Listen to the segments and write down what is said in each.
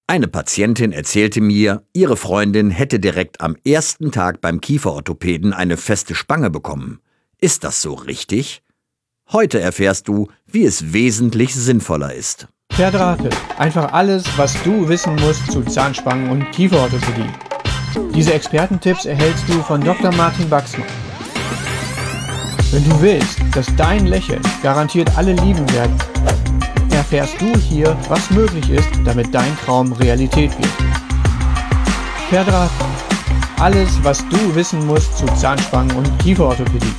Eine Patientin erzählte mir, ihre Freundin hätte direkt am ersten Tag beim Kieferorthopäden eine feste Spange bekommen. Ist das so richtig? Heute erfährst du, wie es wesentlich sinnvoller ist. Verdrahtet. Einfach alles, was du wissen musst zu Zahnspangen und Kieferorthopädie. Diese Expertentipps erhältst du von Dr. Martin Wachsmann. Wenn du willst, dass dein Lächeln garantiert alle lieben werden, erfährst du hier, was möglich ist, damit dein Traum Realität wird. Verdrahtet. Alles, was du wissen musst zu Zahnspangen und Kieferorthopädie.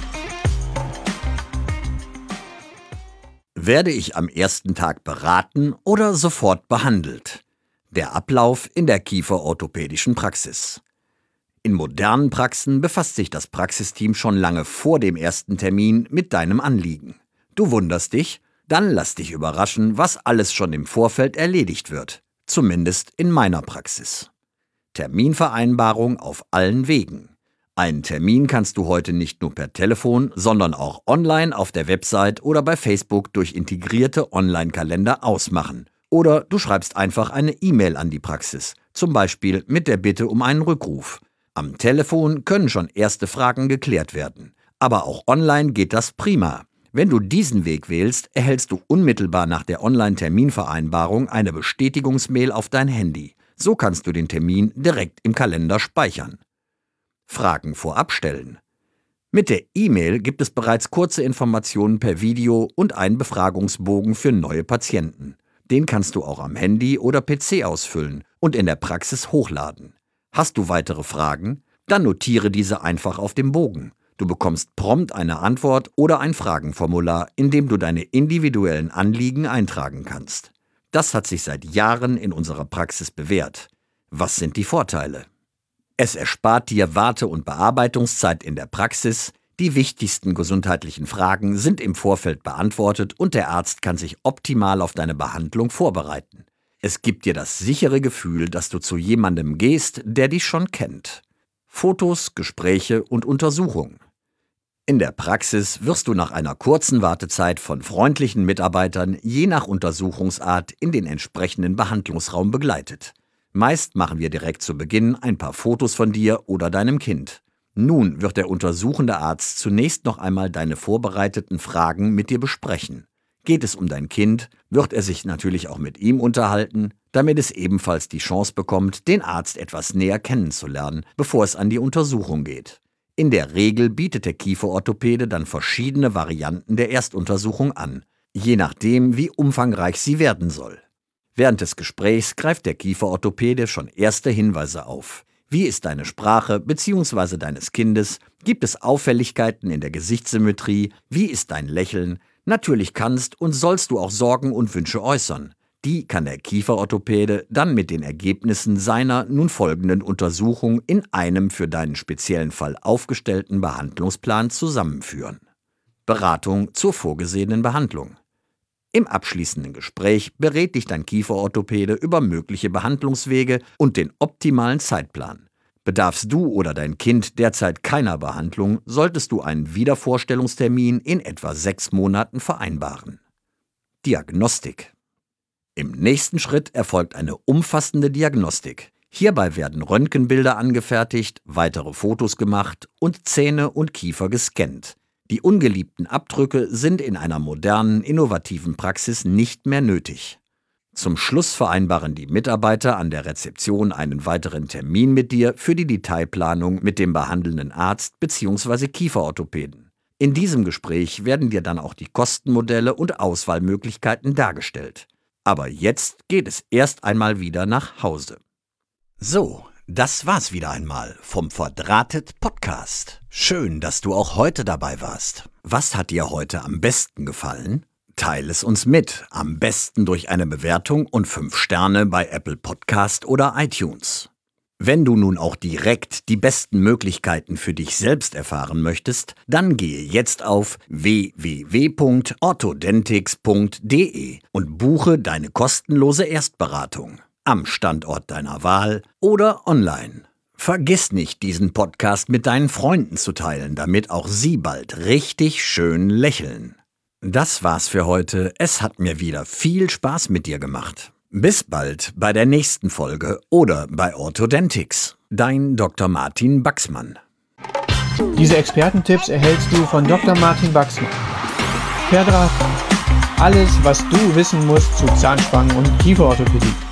Werde ich am ersten Tag beraten oder sofort behandelt? Der Ablauf in der kieferorthopädischen Praxis. In modernen Praxen befasst sich das Praxisteam schon lange vor dem ersten Termin mit deinem Anliegen. Du wunderst dich? Dann lass dich überraschen, was alles schon im Vorfeld erledigt wird. Zumindest in meiner Praxis. Terminvereinbarung auf allen Wegen. Einen Termin kannst du heute nicht nur per Telefon, sondern auch online auf der Website oder bei Facebook durch integrierte Online-Kalender ausmachen. Oder du schreibst einfach eine E-Mail an die Praxis, zum Beispiel mit der Bitte um einen Rückruf. Am Telefon können schon erste Fragen geklärt werden. Aber auch online geht das prima. Wenn du diesen Weg wählst, erhältst du unmittelbar nach der Online-Terminvereinbarung eine Bestätigungsmail auf dein Handy. So kannst du den Termin direkt im Kalender speichern. Fragen vorab stellen. Mit der E-Mail gibt es bereits kurze Informationen per Video und einen Befragungsbogen für neue Patienten. Den kannst du auch am Handy oder PC ausfüllen und in der Praxis hochladen. Hast du weitere Fragen? Dann notiere diese einfach auf dem Bogen. Du bekommst prompt eine Antwort oder ein Fragenformular, in dem du deine individuellen Anliegen eintragen kannst. Das hat sich seit Jahren in unserer Praxis bewährt. Was sind die Vorteile? Es erspart dir Warte- und Bearbeitungszeit in der Praxis, die wichtigsten gesundheitlichen Fragen sind im Vorfeld beantwortet und der Arzt kann sich optimal auf deine Behandlung vorbereiten. Es gibt dir das sichere Gefühl, dass du zu jemandem gehst, der dich schon kennt. Fotos, Gespräche und Untersuchungen. In der Praxis wirst du nach einer kurzen Wartezeit von freundlichen Mitarbeitern je nach Untersuchungsart in den entsprechenden Behandlungsraum begleitet. Meist machen wir direkt zu Beginn ein paar Fotos von dir oder deinem Kind. Nun wird der untersuchende Arzt zunächst noch einmal deine vorbereiteten Fragen mit dir besprechen. Geht es um dein Kind, wird er sich natürlich auch mit ihm unterhalten, damit es ebenfalls die Chance bekommt, den Arzt etwas näher kennenzulernen, bevor es an die Untersuchung geht. In der Regel bietet der Kieferorthopäde dann verschiedene Varianten der Erstuntersuchung an, je nachdem, wie umfangreich sie werden soll. Während des Gesprächs greift der Kieferorthopäde schon erste Hinweise auf. Wie ist deine Sprache bzw. deines Kindes? Gibt es Auffälligkeiten in der Gesichtssymmetrie? Wie ist dein Lächeln? Natürlich kannst und sollst du auch Sorgen und Wünsche äußern. Die kann der Kieferorthopäde dann mit den Ergebnissen seiner nun folgenden Untersuchung in einem für deinen speziellen Fall aufgestellten Behandlungsplan zusammenführen. Beratung zur vorgesehenen Behandlung. Im abschließenden Gespräch berät dich dein Kieferorthopäde über mögliche Behandlungswege und den optimalen Zeitplan. Bedarfst du oder dein Kind derzeit keiner Behandlung, solltest du einen Wiedervorstellungstermin in etwa 6 Monaten vereinbaren. Diagnostik. Im nächsten Schritt erfolgt eine umfassende Diagnostik. Hierbei werden Röntgenbilder angefertigt, weitere Fotos gemacht und Zähne und Kiefer gescannt. Die ungeliebten Abdrücke sind in einer modernen, innovativen Praxis nicht mehr nötig. Zum Schluss vereinbaren die Mitarbeiter an der Rezeption einen weiteren Termin mit dir für die Detailplanung mit dem behandelnden Arzt bzw. Kieferorthopäden. In diesem Gespräch werden dir dann auch die Kostenmodelle und Auswahlmöglichkeiten dargestellt. Aber jetzt geht es erst einmal wieder nach Hause. So, das war's wieder einmal vom Verdrahtet Podcast. Schön, dass du auch heute dabei warst. Was hat dir heute am besten gefallen? Teile es uns mit, am besten durch eine Bewertung und 5 Sterne bei Apple Podcast oder iTunes. Wenn du nun auch direkt die besten Möglichkeiten für dich selbst erfahren möchtest, dann gehe jetzt auf www.orthodentix.de und buche deine kostenlose Erstberatung am Standort deiner Wahl oder online. Vergiss nicht, diesen Podcast mit deinen Freunden zu teilen, damit auch sie bald richtig schön lächeln. Das war's für heute. Es hat mir wieder viel Spaß mit dir gemacht. Bis bald bei der nächsten Folge oder bei Orthodontics. Dein Dr. Martin Baxmann. Diese Expertentipps erhältst du von Dr. Martin Baxmann. Per Draht. Alles, was du wissen musst zu Zahnspangen und Kieferorthopädie.